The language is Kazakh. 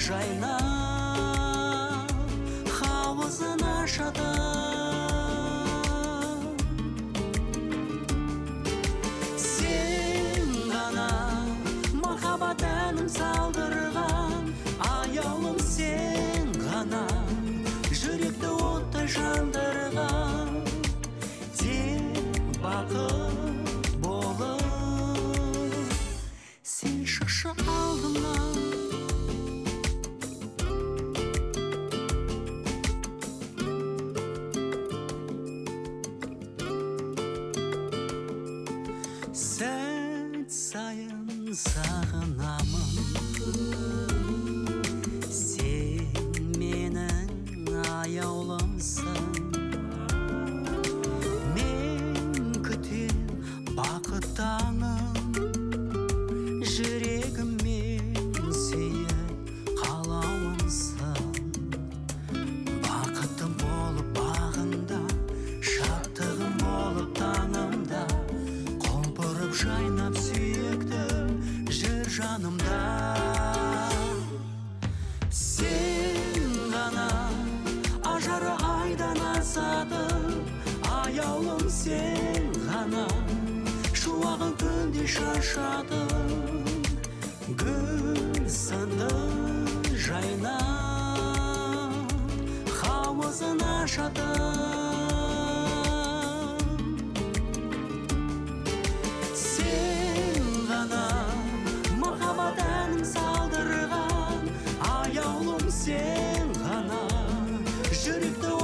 жайна хауызын ашады. Сен ғана махаббат әнін салдырған, аяулым сен ғана жүректі оттай жандырған. Тек бақыт болып сен шықшы алдымнан. Сәт сайын сағынамын, сен менің аяулымсың. Мен күтем бақыт таңын, жүрегіммен сүйіп қалауымсың. Бақытым болып бағында, шаттығым болып таңымда, құлпырып жайнап сүйіктім жүр жанымда. Сен ғана ажары айдан асады, аяулым сен ғана шуағын күнде шашады. Гүл сынды жайна хауызын ашады. Сен ғана жүректі